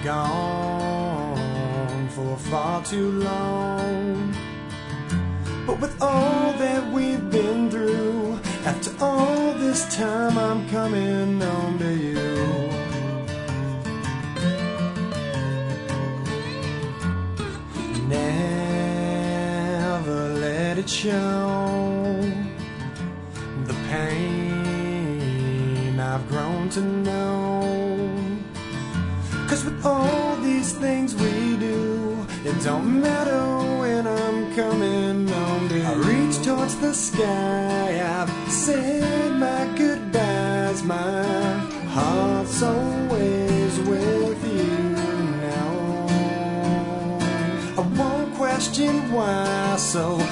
gone for far too long. But with all that we've been through, after all this time I'm coming home to you. Never let it show the pain I've grown to know. 'Cause with all these things we do, it don't matter when I'm coming home to you. I reach towards the sky, I've said my goodbyes, my heart's always with you now. I won't question why, so